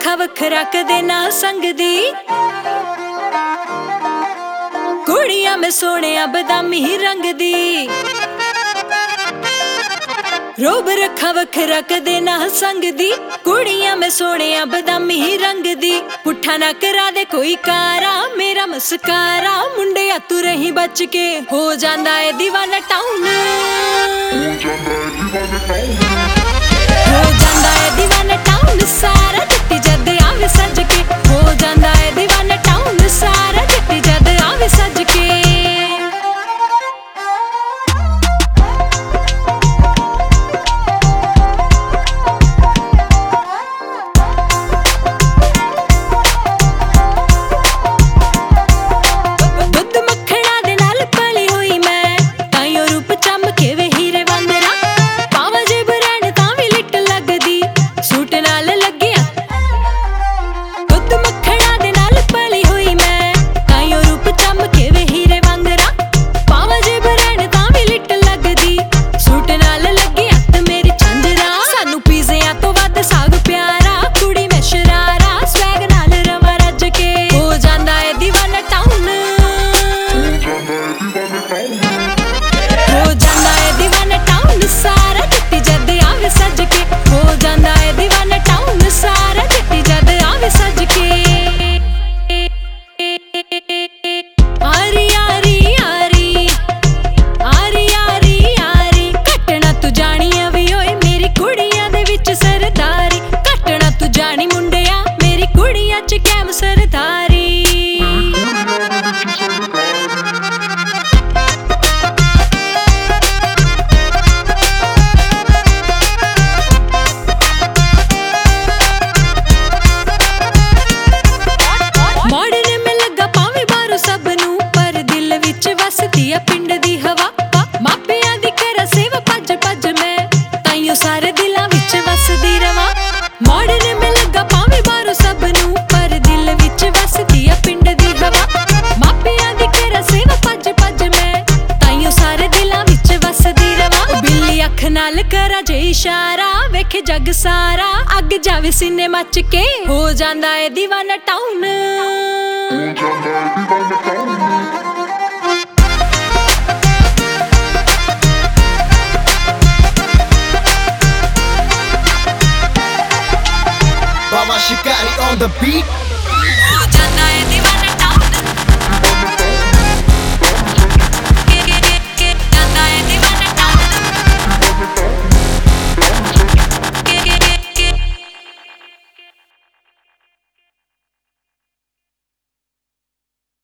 ਰੱਖਾ ਵੱਖਰਾ ਕਦੇ ਨਾ ਸੰਗਦੀ। ਕੁੜੀਆਂ ਮੈਂ ਸੋਹਣਿਆ ਬਦਾਮੀ ਰੰਗ ਦੀ। ਰੋਬ ਰੱਖਾ ਵੱਖਰਾ ਕਦੇ ਨਾ ਸੰਗਦੀ। ਕੁੜੀਆਂ ਮੈਂ ਸੋਹਣਿਆ ਬਦਾਮੀ ਰੰਗ ਦੀ। ਪੁੱਠਾ ਨਾ ਕਰਾ ਦੇ ਕੋਈ ਕਾਰਾ ਮੇਰਾ ਮਸਕਾਰਾ। ਮੁੰਡਿਆ ਤੂੰ ਰਹੀ ਬਚ ਕੇ ਹੋ ਜਾਂਦਾ ਏ ਦੀਵਾਨਾ ਟਾਊਨ। ਹੋ ਜਾਂਦਾ ਏ ਦੀਵਾਨਾ ਟਾਊਨ ਸਾਰਾ ਜੱਟੀ ਜਦ ਆਵੇ ਸੱਜ ਕੇ। ਹੋ ਜਾਂਦਾ ਏ ਦੀਵਾਨਾ ਟਾਊਨ ਸਾਰਾ ਜੱਟੀ ਜਦ ਆਵੇ ਸੱਜ ਕੇ। ਪਿੰਡ ਦੀ ਹਵਾ ਮਾਪਿਆਂ ਦੀ ਕਰ ਸੇਵਾ ਭੱਜ ਭੱਜ ਮੈਂ ਤਾਈਓ ਸਾਰੇ ਦਿਲਾਂ ਵਿੱਚ ਵਸਦੀ ਰਵਾਂ। ਮਾਡਰਨ ਮੈਂ ਲੱਗਾ ਭਾਵੇਂ ਬਾਹਰੋਂ ਸਭ ਨੂੰ ਪਰ ਦਿਲ ਵਿੱਚ ਵਸਦੀ ਆ ਪਿੰਡ ਦੀ ਹਵਾ। ਮਾਪਿਆਂ ਦੀ ਕਰ ਸੇਵਾ ਭੱਜ ਭੱਜ ਮੈਂ ਤਾਈਓ ਸਾਰੇ ਦਿਲਾਂ ਵਿੱਚ ਵਸਦੀ ਰਵਾਂ। ਬਿੱਲੀ ਅੱਖ ਨਾਲ ਕਰਾਂ ਜੇ ਇਸ਼ਾਰਾ ਵੇਖੇ ਜੱਗ ਸਾਰਾ ਅੱਗ ਜਾਵੇ ਸੀਨੇ ਮੱਚ ਕੇ। ਹੋ ਜਾਂਦਾ ਏ ਦੀਵਾਨਾ town. Baba Shikari on the beat.